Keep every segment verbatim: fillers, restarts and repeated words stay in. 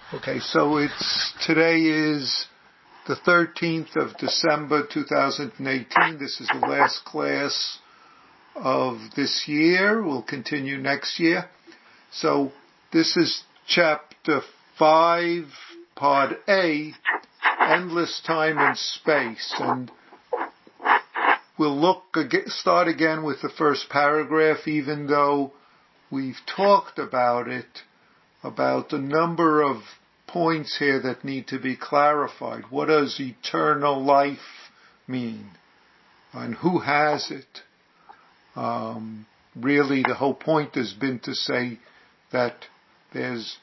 Okay, so it's today is the thirteenth of December two thousand eighteen. This is the last class of this year. We'll continue next year. So this is chapter five, part A, Endless Time and Space. And we'll look start again with the first paragraph, even though we've talked about it, about a number of points here that need to be clarified. What does eternal life mean? And who has it? Um, really, the whole point has been to say that there's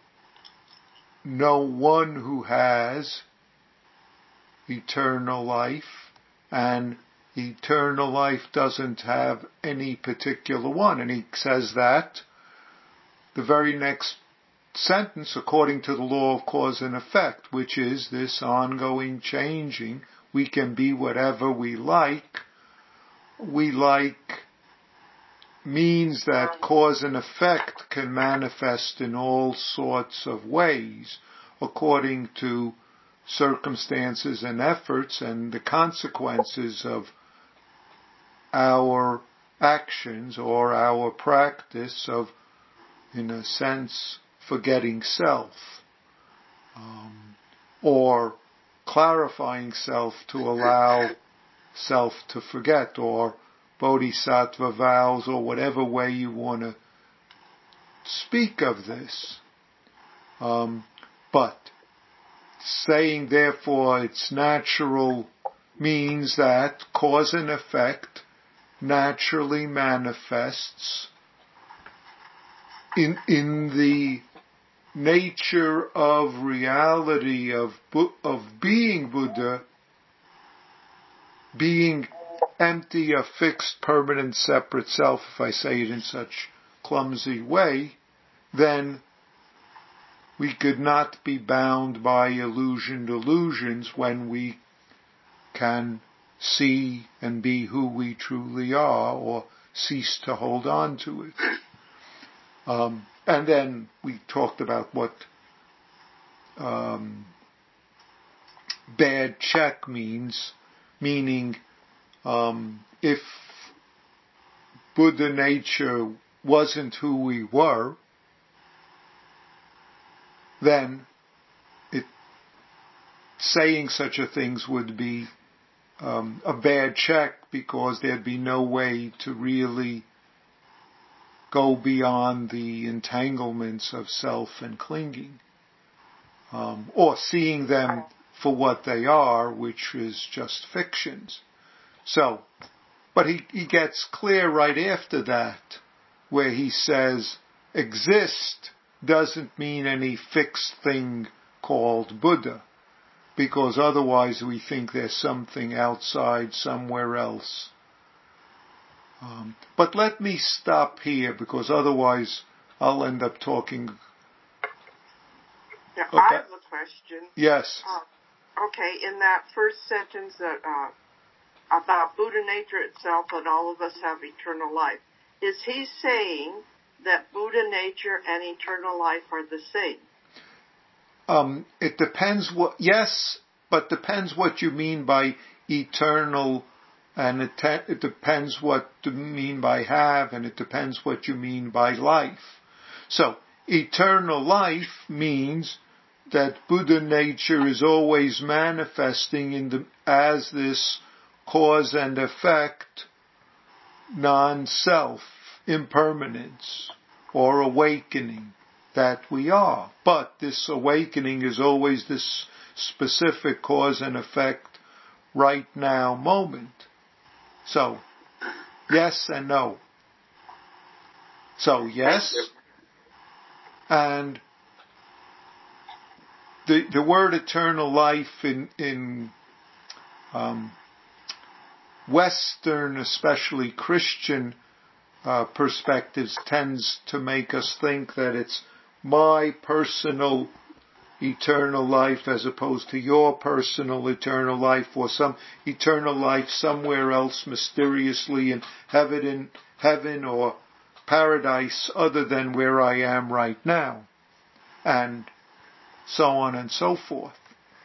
no one who has eternal life, and eternal life doesn't have any particular one. And he says that the very next sentence, according to the law of cause and effect, which is this ongoing changing. We can be whatever we like. We like means that cause and effect can manifest in all sorts of ways according to circumstances and efforts and the consequences of our actions or our practice of, in a sense, forgetting self, um, or clarifying self to allow self to forget, or bodhisattva vows, or whatever way you want to speak of this. Um, but saying, therefore, it's natural means that cause and effect naturally manifests in in the nature of reality of of being Buddha, being empty, a fixed, permanent, separate self, if I say it in such clumsy way, then we could not be bound by illusion delusions when we can see and be who we truly are, or cease to hold on to it. Um, and then we talked about what um, bad check means, meaning um, if Buddha nature wasn't who we were, then it, saying such a thing would be um, a bad check, because there'd be no way to really go beyond the entanglements of self and clinging, um, or seeing them for what they are, which is just fictions. So, but he, he gets clear right after that, where he says, exist doesn't mean any fixed thing called Buddha, because otherwise we think there's something outside somewhere else. Um, but let me stop here, because otherwise I'll end up talking. Yeah, about, I have a question. Yes. Uh, okay, in that first sentence that uh, about Buddha nature itself and all of us have eternal life, is he saying that Buddha nature and eternal life are the same? Um, it depends what. Yes, but depends what you mean by eternal. And it, te- it depends what you mean by have, and it depends what you mean by life. So, eternal life means that Buddha nature is always manifesting in the, as this cause and effect, non-self, impermanence, or awakening that we are. But this awakening is always this specific cause and effect, right now moment. So, yes and no. So, yes, and the the word eternal life in in um, Western, especially Christian uh, perspectives, tends to make us think that it's my personal eternal life as opposed to your personal eternal life, or some eternal life somewhere else mysteriously in heaven, in heaven or paradise other than where I am right now. And so on and so forth.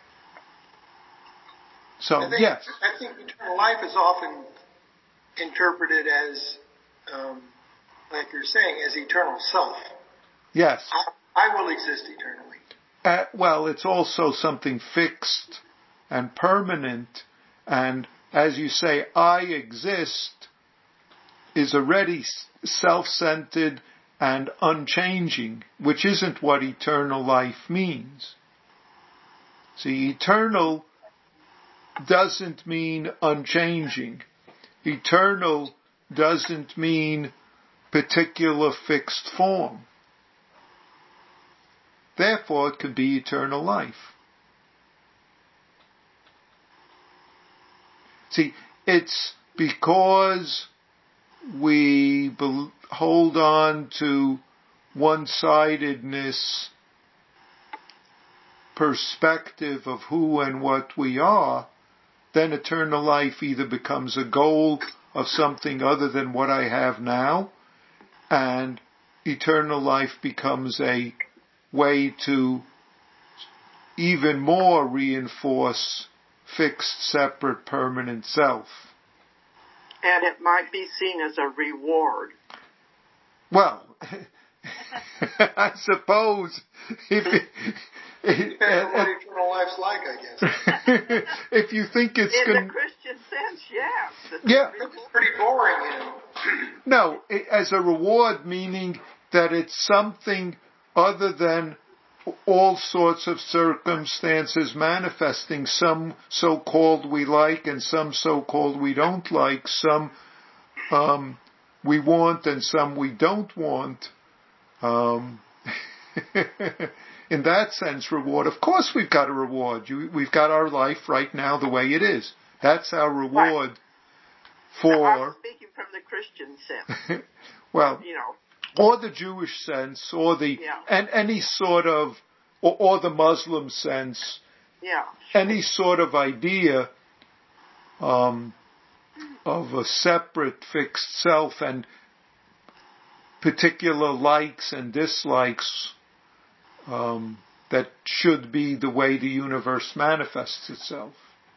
So, I think, yes. I think eternal life is often interpreted as, um, like you're saying, as eternal self. Yes. I, I will exist eternally. Uh, well, it's also something fixed and permanent, and as you say, I exist is already self-centered and unchanging, which isn't what eternal life means. See, eternal doesn't mean unchanging. Eternal doesn't mean particular fixed form. Therefore, it could be eternal life. See, it's because we be- hold on to one-sidedness perspective of who and what we are, then eternal life either becomes a goal of something other than what I have now, and eternal life becomes a way to even more reinforce fixed, separate, permanent self. And it might be seen as a reward. Well, I suppose if it, Depends on what eternal life's like, I guess. if you think it's in con- the Christian sense, yes. It's yeah, it's pretty boring, you know. No, it, as a reward, meaning that it's something other than all sorts of circumstances manifesting, some so-called we like and some so-called we don't like, some um, we want and some we don't want. Um, in that sense, reward. Of course we've got a reward. You, we've got our life right now the way it is. That's our reward. Right. For... I'm speaking from the Christian sense. Well, you know. Or the Jewish sense, or the yeah. and any sort of, or, or the Muslim sense, yeah, any sort of idea um, of a separate, fixed self and particular likes and dislikes um, that should be the way the universe manifests itself.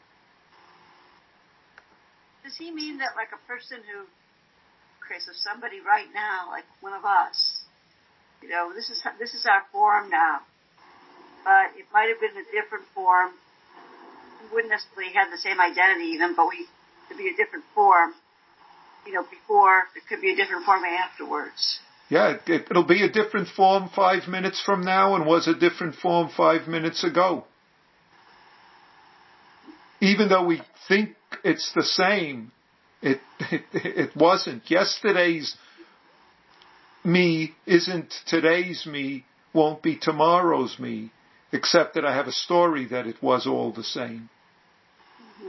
Does he mean that, like a person who, okay, so somebody right now, like one of us, you know, this is this is our form now, but it might have been a different form. We wouldn't necessarily have the same identity even, but we could be a different form. You know, before it could be a different form afterwards. Yeah, it, it'll be a different form five minutes from now, and was a different form five minutes ago. Even though we think it's the same, it, it it wasn't. Yesterday's me isn't today's me, won't be tomorrow's me, except that I have a story that it was all the same. Mm-hmm.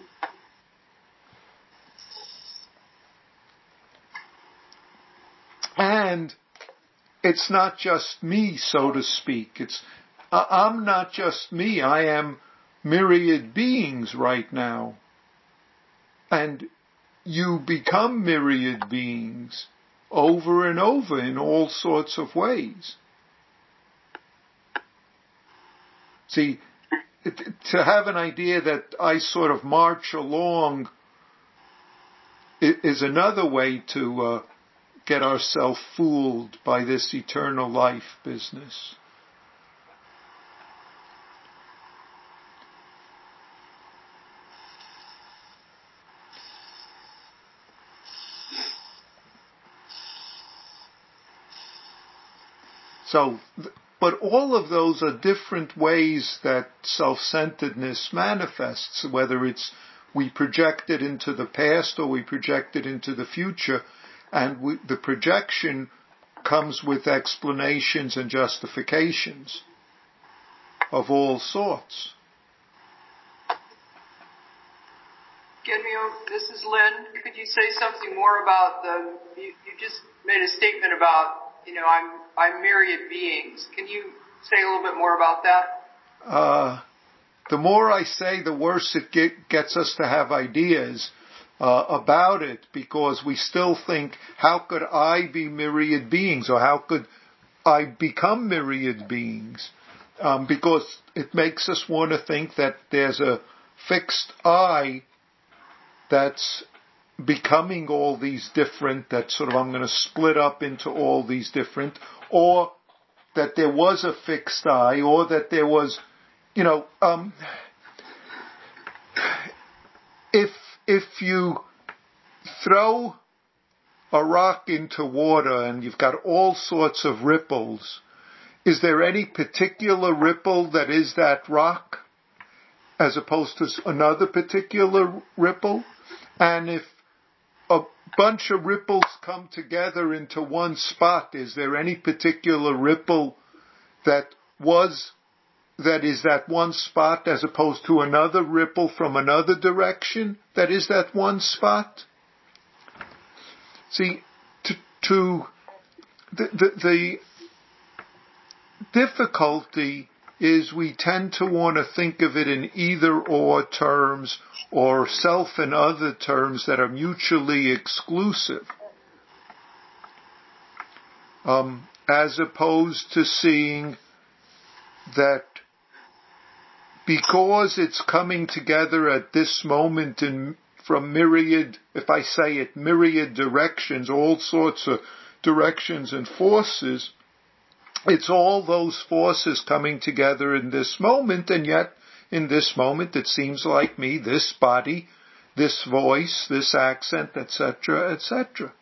And it's not just me, so to speak. It's I'm not just me. I am myriad beings right now. And you become myriad beings over and over in all sorts of ways. See, to have an idea that I sort of march along is another way to uh, get ourselves fooled by this eternal life business. So, but all of those are different ways that self-centeredness manifests, whether it's we project it into the past or we project it into the future, and we, the projection comes with explanations and justifications of all sorts. Genmyo, this is Lynn. Could you say something more about the, you, you just made a statement about, you know, I'm, I'm myriad beings. Can you say a little bit more about that? Uh, the more I say, the worse it get, gets us to have ideas uh, about it, because we still think, how could I be myriad beings, or how could I become myriad beings? um, because it makes us want to think that there's a fixed I that's becoming all these different, that sort of I'm going to split up into all these different, or that there was a fixed I, or that there was, you know, um, if if you throw a rock into water and you've got all sorts of ripples, is there any particular ripple that is that rock as opposed to another particular ripple? And if a bunch of ripples come together into one spot, is there any particular ripple that was, that is that one spot as opposed to another ripple from another direction that is that one spot? See, to, to the, the, the difficulty is we tend to want to think of it in either or terms or self and other terms that are mutually exclusive, um, as opposed to seeing that because it's coming together at this moment in from myriad, if I say it, myriad directions, all sorts of directions and forces, it's all those forces coming together in this moment, and yet in this moment it seems like me, this body, this voice, this accent, et cetera, et cetera.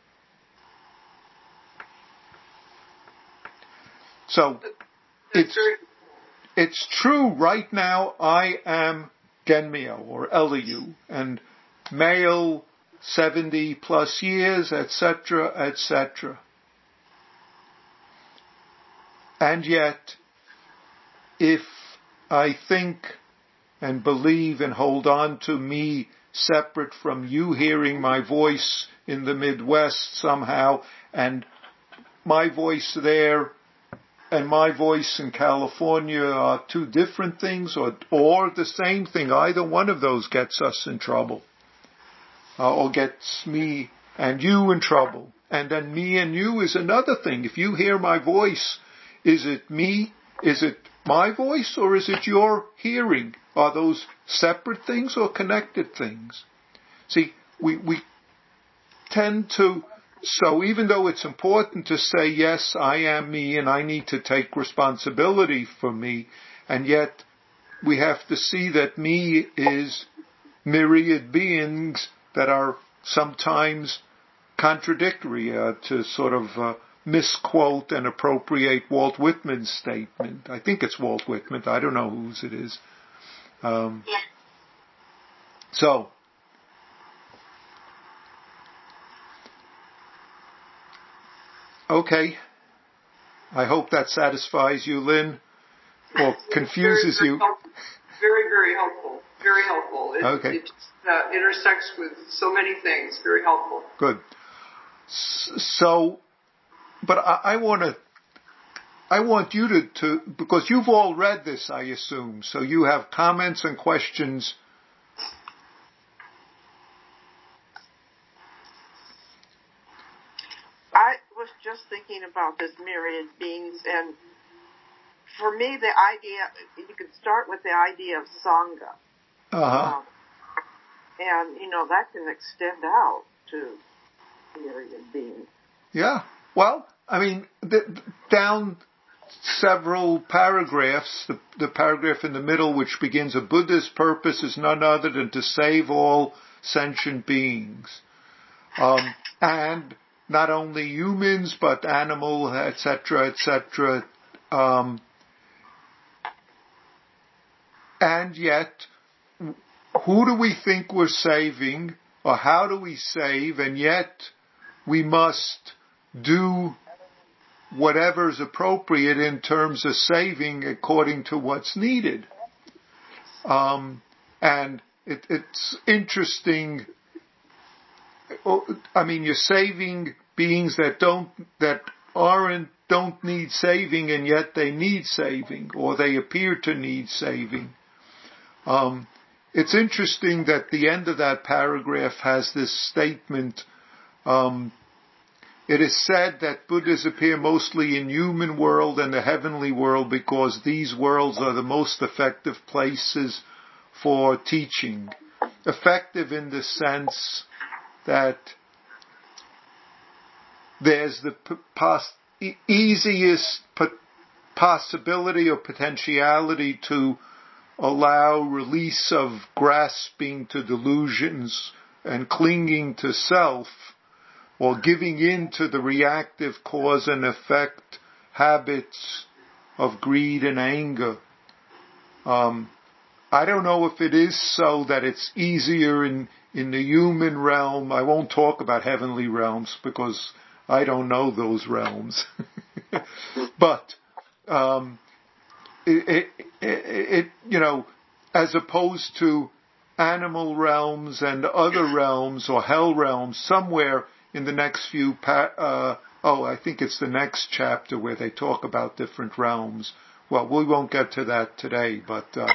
So it's it's true right now I am Genmeo or Elihu, and male, seventy plus years, et cetera, et cetera. And yet, if I think and believe and hold on to me separate from you hearing my voice in the Midwest somehow, and my voice there and my voice in California are two different things, or, or the same thing, either one of those gets us in trouble, uh, or gets me and you in trouble. And then me and you is another thing. If you hear my voice, is it me? Is it my voice, or is it your hearing? Are those separate things or connected things? See, we, we tend to, so even though it's important to say, yes, I am me and I need to take responsibility for me, and yet we have to see that me is myriad beings that are sometimes contradictory, uh, to sort of uh, misquote and appropriate Walt Whitman's statement. I think it's Walt Whitman. I don't know whose it is. Um, yeah. So, okay. I hope that satisfies you, Lynn, or confuses very, very you. Helpful. Very, very helpful. Very helpful. It, okay. It uh, intersects with so many things. Very helpful. Good. So, but I, I want to, I want you to, to, because you've all read this, I assume, so you have comments and questions. I was just thinking about this myriad beings, and for me, the idea, you could start with the idea of Sangha. Uh-huh. Um, and, you know, that can extend out to myriad beings. Yeah. Well, I mean, the, down several paragraphs, the, the paragraph in the middle which begins, a Buddha's purpose is none other than to save all sentient beings. Um, and not only humans, but animal, et cetera, et cetera. Um, and yet, who do we think we're saving, or how do we save, and yet we must do whatever's appropriate in terms of saving according to what's needed. Um, and it, it's interesting. I mean, you're saving beings that don't, that aren't, don't need saving, and yet they need saving, or they appear to need saving. Um, it's interesting that the end of that paragraph has this statement, um, it is said that Buddhas appear mostly in human world and the heavenly world because these worlds are the most effective places for teaching. Effective in the sense that there's the pos- easiest po- possibility or potentiality to allow release of grasping to delusions and clinging to self, or giving in to the reactive cause and effect habits of greed and anger. Um, I don't know if it is so that it's easier in, in the human realm. I won't talk about heavenly realms because I don't know those realms. But um, it, it, it, it, you know, as opposed to animal realms and other realms or hell realms, somewhere in the next few, pa- uh, oh, I think it's the next chapter where they talk about different realms. Well, we won't get to that today, but uh,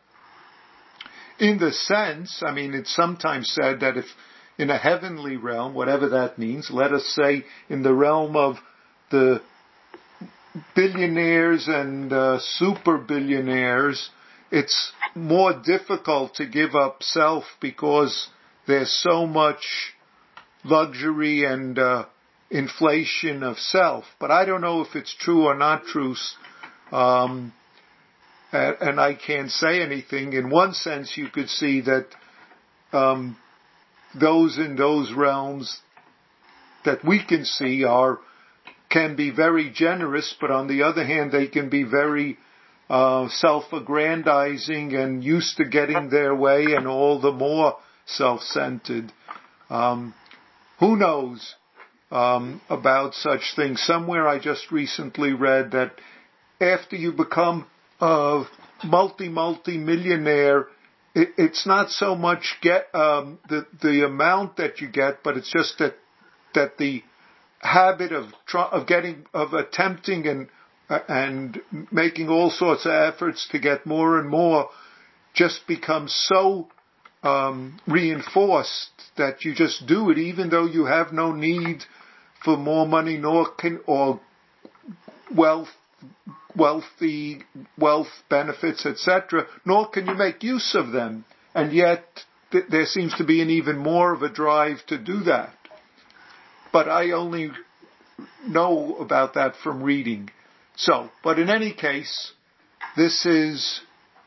in the sense, I mean, it's sometimes said that if in a heavenly realm, whatever that means, let us say in the realm of the billionaires and uh, super billionaires, it's more difficult to give up self because there's so much luxury and uh, inflation of self. But I don't know if it's true or not true, um, and, and I can't say anything. In one sense, you could see that um, those in those realms that we can see are can be very generous, but on the other hand, they can be very uh, self-aggrandizing and used to getting their way and all the more self-centered. Um, who knows um, about such things? Somewhere I just recently read that after you become a multi, multi-millionaire, it, it's not so much get um, the the amount that you get, but it's just that that the habit of of getting of attempting and uh, and making all sorts of efforts to get more and more just becomes so um, reinforced that you just do it, even though you have no need for more money nor can or wealth, wealthy wealth benefits, et cetera. Nor can you make use of them, and yet th- there seems to be an even more of a drive to do that. But I only know about that from reading. So, but in any case, this is,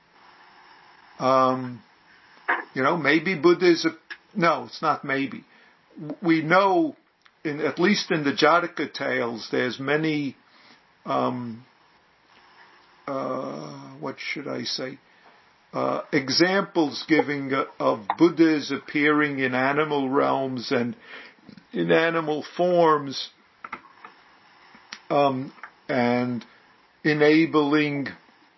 um, you know, maybe Buddha is a, no, it's not maybe. We know, in at least in the Jataka tales, there's many, um, uh, what should I say, uh, examples giving uh, of Buddhas appearing in animal realms and in animal forms, um, and enabling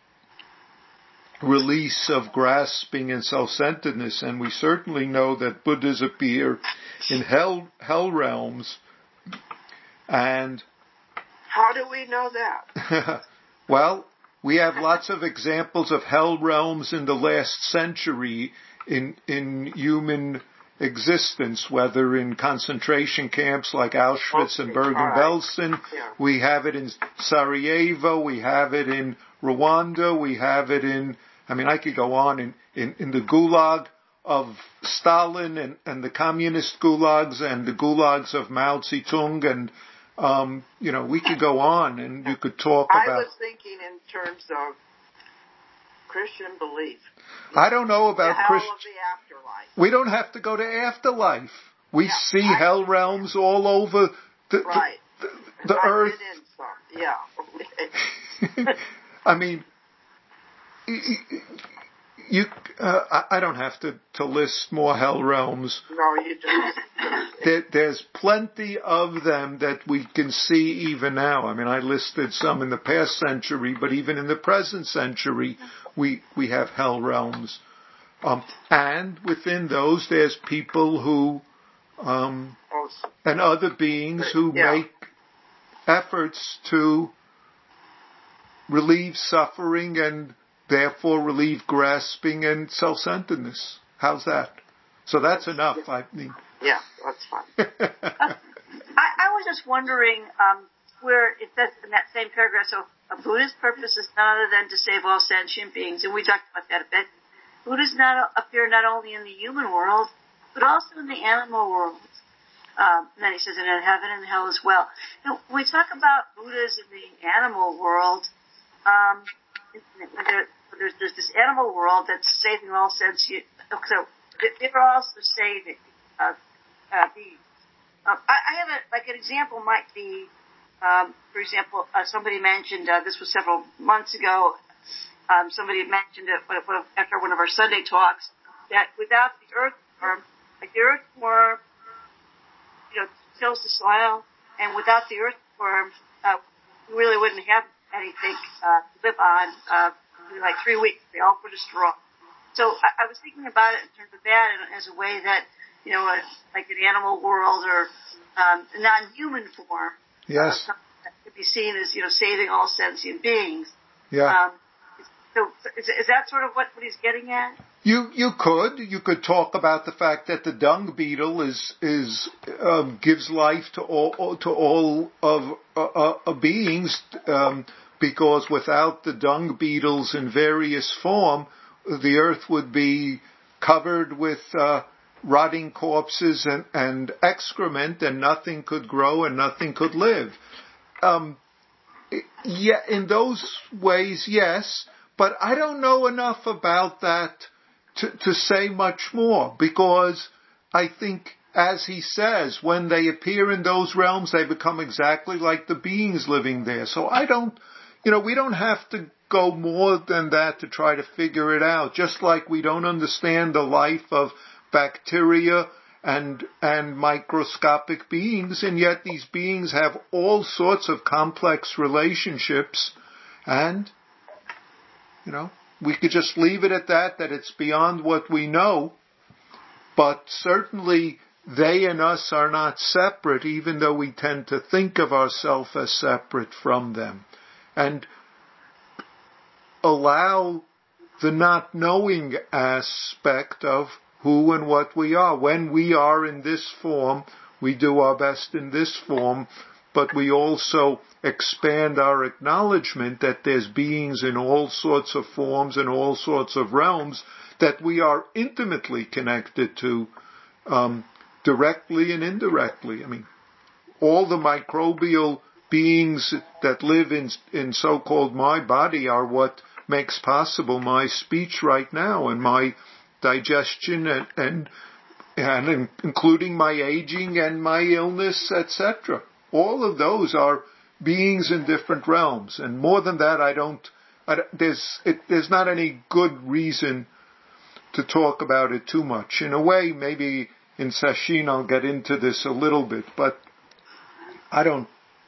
release of grasping and self-centeredness. And we certainly know that Buddhas appear in hell hell realms. And how do we know that? Well, we have lots of examples of hell realms in the last century in in human existence, whether in concentration camps like Auschwitz and Bergen-Belsen. Yeah. We have it in Sarajevo. We have it in Rwanda. We have it in, I mean, I could go on in, in, in the gulag of Stalin and, and the communist gulags and the gulags of Mao Zedong. And, um, you know, we could go on and you could talk I about. I was thinking in terms of Christian belief. I don't know about the hell Christian. of the afterlife. We don't have to go to afterlife. We Yeah, see I, hell realms all over the, right. the, the, the I earth. Been in some. Yeah. I mean, you. Uh, I, I don't have to, to list more hell realms. No, you don't. There, there's plenty of them that we can see even now. I mean, I listed some in the past century, but even in the present century, we we have hell realms. Um, and within those, there's people who, um, and other beings who yeah. make efforts to relieve suffering and therefore relieve grasping and self-centeredness. How's that? So that's enough. I mean. Yeah, that's fine. I, I was just wondering um, where it says in that same paragraph, so a Buddha's purpose is none other than to save all sentient beings, and we talked about that a bit. Buddhas not appear not only in the human world, but also in the animal world. Um, and then he says, and in heaven and hell as well. Now, when we talk about Buddhas in the animal world, um, there, there's, there's this animal world that's saving all sentient. So they're also saving uh, uh, beings. Um, I, I have a like an example might be, um, for example, uh, somebody mentioned uh, this was several months ago. Um, somebody mentioned it after one of our Sunday talks that without the earthworm, like the earthworm, you know, tills the soil, and without the earthworm, uh, we really wouldn't have anything uh, to live on. Uh, in like three weeks, they all would destroy. So I, I was thinking about it in terms of that as a way that, you know, a, like an animal world or um, a non-human form. Yes. Uh, that could be seen as, you know, saving all sentient beings. Yeah. Um, so is, is that sort of what, what he's getting at? You you could you could talk about the fact that the dung beetle is is um, gives life to all to all of uh, uh, beings um, because without the dung beetles in various form, the earth would be covered with uh, rotting corpses and, and excrement, and nothing could grow and nothing could live. Um, yeah, in those ways, yes, but I don't know enough about that to, to say much more, because I think, as he says, when they appear in those realms, they become exactly like the beings living there. So I don't, you know, we don't have to go more than that to try to figure it out. Just like we don't understand the life of bacteria and and microscopic beings, and yet these beings have all sorts of complex relationships, and, you know, we could just leave it at that, that it's beyond what we know, but certainly they and us are not separate, even though we tend to think of ourselves as separate from them. And allow the not knowing aspect of who and what we are. When we are in this form, we do our best in this form, but we also expand our acknowledgement that there's beings in all sorts of forms and all sorts of realms that we are intimately connected to, um, directly and indirectly. I mean, all the microbial beings that live in, in so-called my body are what makes possible my speech right now and my digestion and, and, and including my aging and my illness, et cetera. All of those are beings in different realms. And more than that, I don't, I, there's, it, there's not any good reason to talk about it too much. In a way, maybe in Sesshin I'll get into this a little bit, but I don't,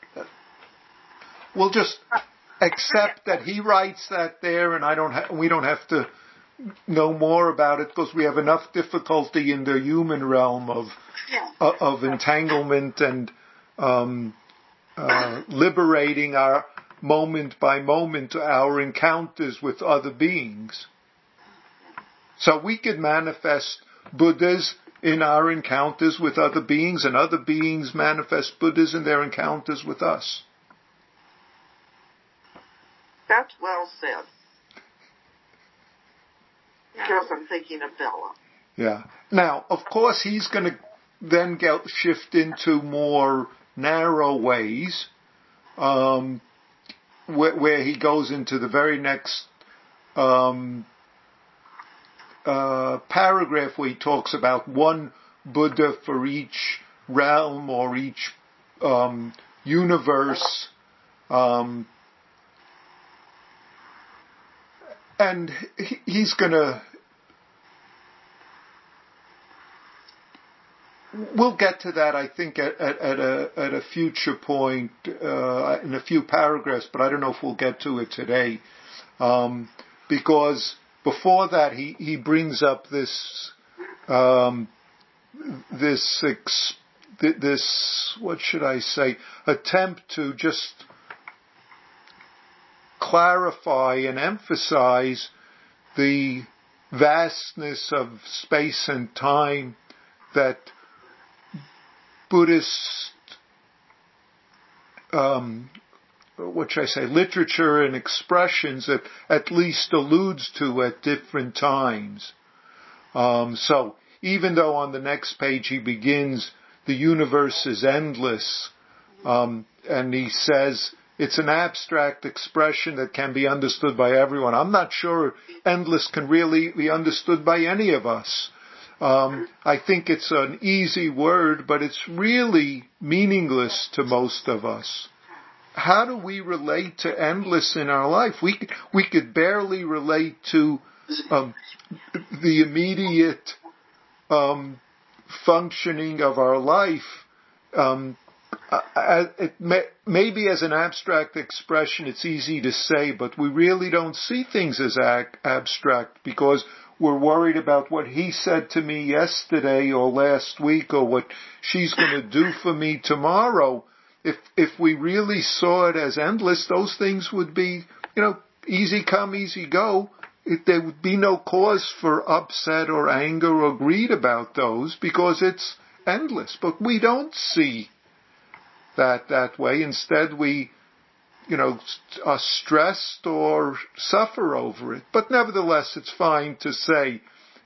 we'll just accept that he writes that there, and I don't ha- we don't have to know more about it because we have enough difficulty in the human realm of Yeah. uh, of entanglement and um, uh, liberating our moment by moment our encounters with other beings. So we could manifest Buddhas in our encounters with other beings, and other beings manifest Buddhas in their encounters with us. That's well said. Because I'm thinking of Bella. Yeah. Now, of course, he's going to then get shift into more narrow ways, um, where, where he goes into the very next um, uh, paragraph where he talks about one Buddha for each realm or each um, universe. Um, and he, he's going to We'll get to that, I think, at, at, at a at a future point, uh, in a few paragraphs, but I don't know if we'll get to it today, um, because before that he, he brings up this um, this ex, this what should I say attempt to just clarify and emphasize the vastness of space and time that Buddhist um, what should I say, literature and expressions that at least alludes to at different times. Um, so even though on the next page he begins, the universe is endless, um, and he says it's an abstract expression that can be understood by everyone. I'm not sure endless can really be understood by any of us. Um, I think it's an easy word, but it's really meaningless to most of us. How do we relate to endless in our life? We we could barely relate to um, the immediate um, functioning of our life. Um, uh, it may, maybe as an abstract expression, it's easy to say, but we really don't see things as ac- abstract because we're worried about what he said to me yesterday or last week or what she's going to do for me tomorrow. If if we really saw it as endless, those things would be, you know, easy come, easy go. It, there would be no cause for upset or anger or greed about those because it's endless. But we don't see that that way. Instead, we, you know, are stressed or suffer over it. But nevertheless, it's fine to say.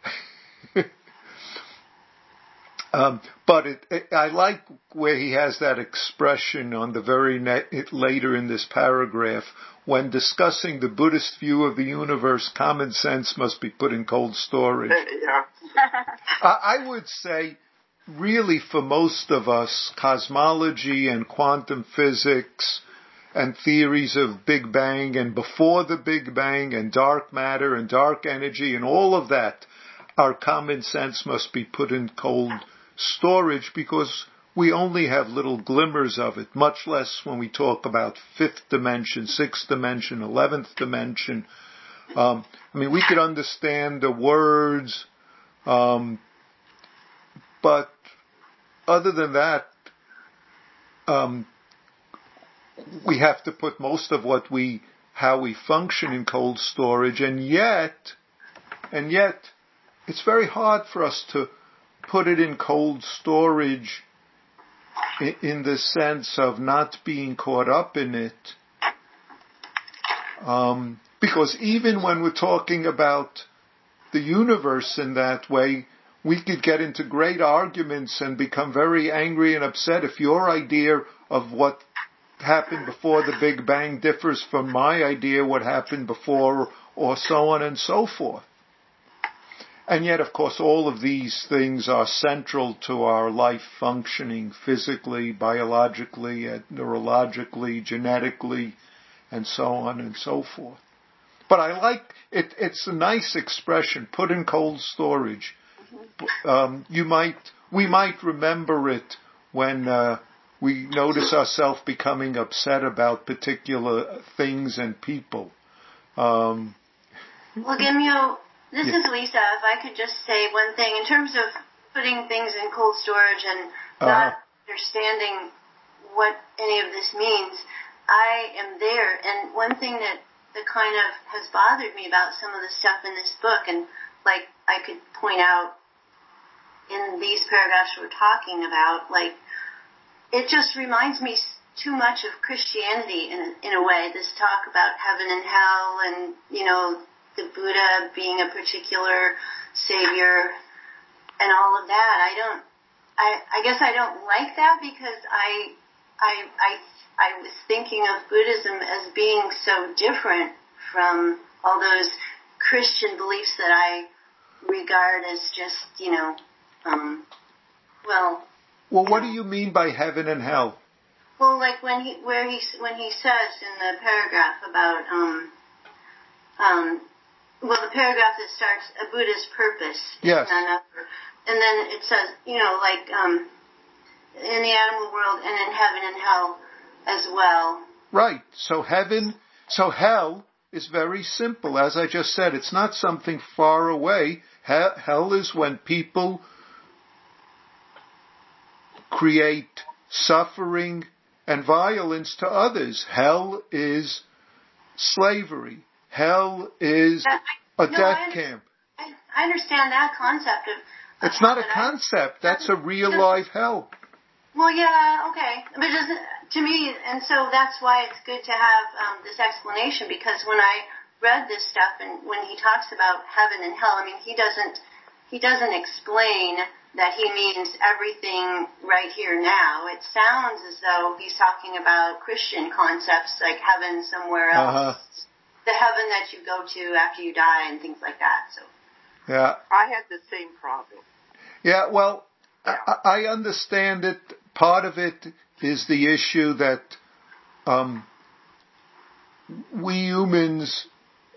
Um, but it, it, I like where he has that expression on the very ne- it, later in this paragraph, when discussing the Buddhist view of the universe, common sense must be put in cold storage. Yeah. I, I would say, really, for most of us, cosmology and quantum physics and theories of Big Bang and before the Big Bang and dark matter and dark energy and all of that, our common sense must be put in cold storage because we only have little glimmers of it, much less when we talk about fifth dimension, sixth dimension, eleventh dimension. Um, I mean, we could understand the words, um, but other than that, um, we have to put most of what we, how we function in cold storage, and yet, and yet, it's very hard for us to put it in cold storage in, in the sense of not being caught up in it. Um, because even when we're talking about the universe in that way, we could get into great arguments and become very angry and upset if your idea of what happened before the Big Bang differs from my idea what happened before, or so on and so forth. And yet, of course, all of these things are central to our life functioning physically, biologically, neurologically, genetically, and so on and so forth. But I like it. It's a nice expression, put in cold storage. Um, you might, we might remember it when uh, we notice ourselves becoming upset about particular things and people. Um, well, Gimyo, this yeah. is Lisa. If I could just say one thing in terms of putting things in cold storage and not uh-huh. understanding what any of this means, I am there. And one thing that, that kind of has bothered me about some of the stuff in this book, and like I could point out in these paragraphs we're talking about, like it just reminds me too much of Christianity in a, in a way. This talk about heaven and hell, and you know, the Buddha being a particular savior, and all of that. I don't. I, I guess I don't like that because I, I, I, I was thinking of Buddhism as being so different from all those Christian beliefs that I regard as just, you know, um, well. Well, what do you mean by heaven and hell? Well, like when he, where he, when he says in the paragraph about, um, um, well, the paragraph that starts a Buddha's purpose. Yes. None other. And then it says, you know, like um, in the animal world and in heaven and hell as well. Right. So heaven, so hell is very simple. As I just said, it's not something far away. He- hell is when people create suffering and violence to others. Hell is slavery. Hell is a no, death I camp. I, I understand that concept of. It's not a concept. That's a real life hell. Well, yeah, okay, but doesn't to me, and so that's why it's good to have um, this explanation, because when I read this stuff and when he talks about heaven and hell, I mean, he doesn't he doesn't explain that he means everything right here now. It sounds as though he's talking about Christian concepts like heaven somewhere else, uh-huh. the heaven that you go to after you die and things like that. So yeah, I had the same problem. Yeah, well, yeah. I, I understand it. Part of it is the issue that um, we humans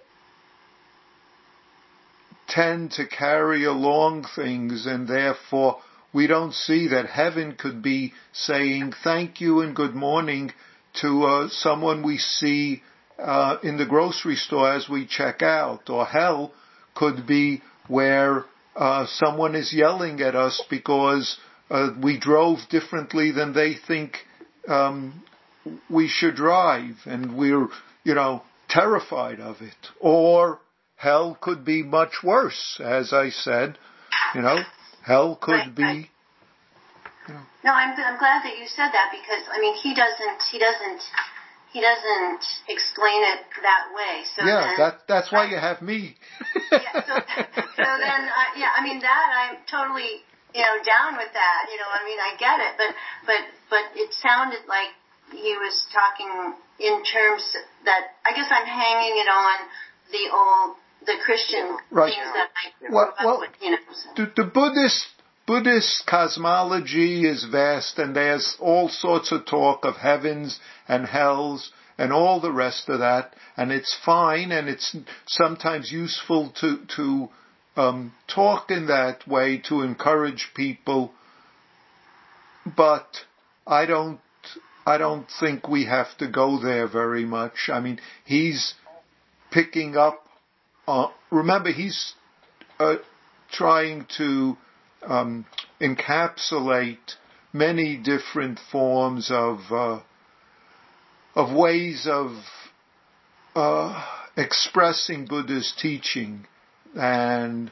tend to carry along things, and therefore we don't see that heaven could be saying thank you and good morning to uh, someone we see uh, in the grocery store as we check out, or hell could be where uh, someone is yelling at us because uh, we drove differently than they think um, we should drive, and we're, you know, terrified of it. Or hell could be much worse, as I said. You know, hell could right, be. Right. You know. No, I'm I'm glad that you said that, because I mean he doesn't he doesn't he doesn't explain it that way. So yeah, then, that that's why I, you have me. yeah. So so then uh, yeah, I mean that I'm totally you know down with that. You know, I mean I get it, but but but it sounded like he was talking in terms that I guess I'm hanging it on the old. The Christian right. things that I grew well, up well, with, you know. So. The, the Buddhist Buddhist cosmology is vast, and there's all sorts of talk of heavens and hells and all the rest of that, and it's fine, and it's sometimes useful to to um, talk in that way to encourage people. But I don't I don't think we have to go there very much. I mean, he's picking up. Uh, remember, he's uh, trying to um, encapsulate many different forms of uh, of ways of uh, expressing Buddha's teaching. And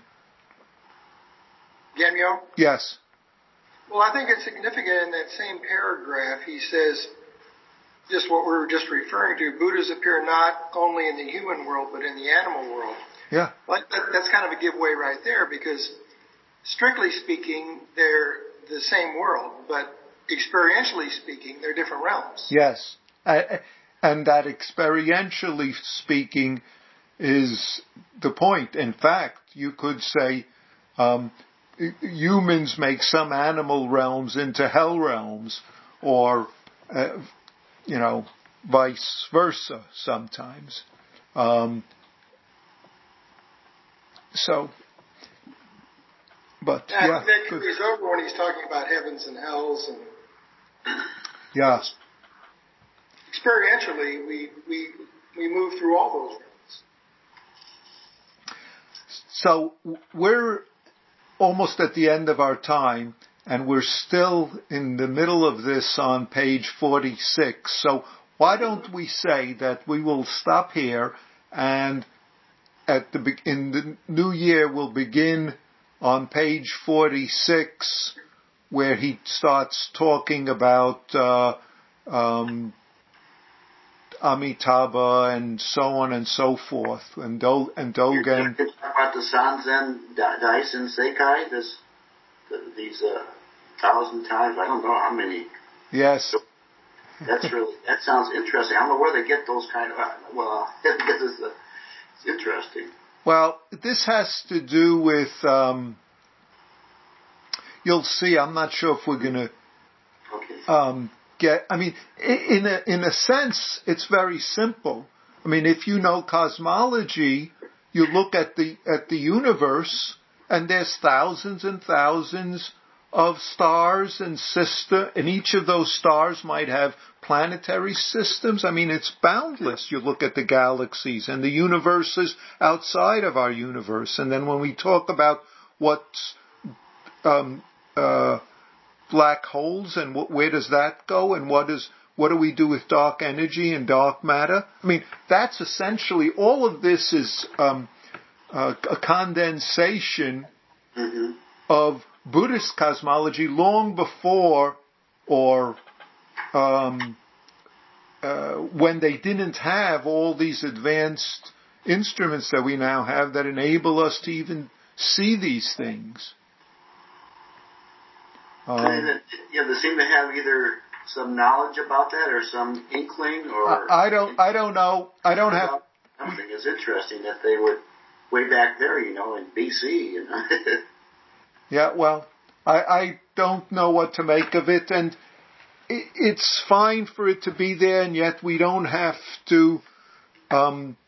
Gemyo? Yes. Well, I think it's significant in that same paragraph. He says, just what we were just referring to, Buddhas appear not only in the human world, but in the animal world. Yeah. Well, that, that's kind of a giveaway right there, because strictly speaking, they're the same world, but experientially speaking, they're different realms. Yes. Uh, and that experientially speaking is the point. In fact, you could say um, humans make some animal realms into hell realms, or uh, you know, vice versa sometimes. Um, so, but yeah, yeah, that carries over when he's talking about heavens and hells, and yeah. Experientially, we we we move through all those realms. So we're almost at the end of our time, and we're still in the middle of this on page forty-six. So why don't we say that we will stop here, and at the in the new year we'll begin on page forty-six, where he starts talking about uh, um, Amitabha and so on and so forth, and Do and Dogen. You're talking about the Sanzen Daisen Sekai, this the, these uh, thousand times. I don't know how many. Yes. That's really that sounds interesting. I don't know where they get those kind of. Well, this is uh, it's interesting. Well, this has to do with. Um, you'll see. I'm not sure if we're going to. Okay. Um, Get, I mean, in a, in a sense, it's very simple. I mean, if you know cosmology, you look at the, at the universe, and there's thousands and thousands of stars and system, and each of those stars might have planetary systems. I mean, it's boundless. You look at the galaxies and the universes outside of our universe. And then when we talk about what's, um, uh, black holes, and wh- where does that go, and what is what do we do with dark energy and dark matter? I mean, that's essentially all of this is um, uh, a condensation mm-hmm. of Buddhist cosmology long before, or um, uh, when they didn't have all these advanced instruments that we now have that enable us to even see these things. Um, yeah, they seem to have either some knowledge about that or some inkling, or I, I don't. I don't know. I don't have. Something is interesting that they would way back there, you know, in B C. You know. Yeah. Well, I, I don't know what to make of it, and it, it's fine for it to be there, and yet we don't have to um,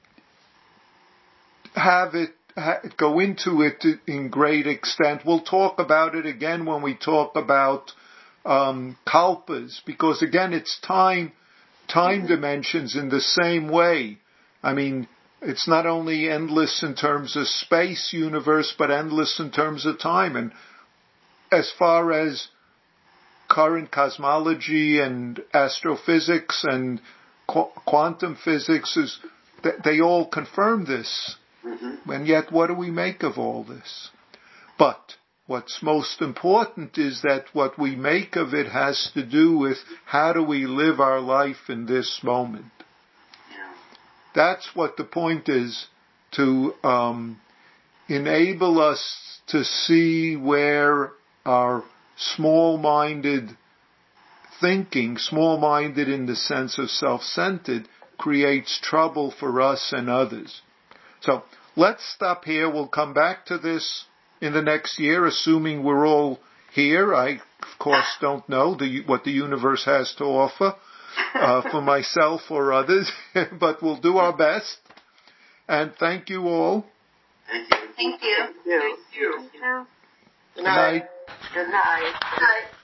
have it ha- go into it in great extent. We'll talk about it again when we talk about um, kalpas, because again, it's time, time dimensions in the same way. I mean, it's not only endless in terms of space universe, but endless in terms of time. And as far as current cosmology and astrophysics and qu- quantum physics, is they all confirm this. Mm-hmm. And yet, what do we make of all this? But what's most important is that what we make of it has to do with how do we live our life in this moment. That's what the point is, to um, enable us to see where our small-minded thinking, small-minded in the sense of self-centered, creates trouble for us and others. So let's stop here. We'll come back to this in the next year, assuming we're all here. I, of course, don't know the, what the universe has to offer. Uh, for myself or others, but we'll do our best. And thank you all. Thank you. Thank you. Thank you. Good night. Good night. Good night.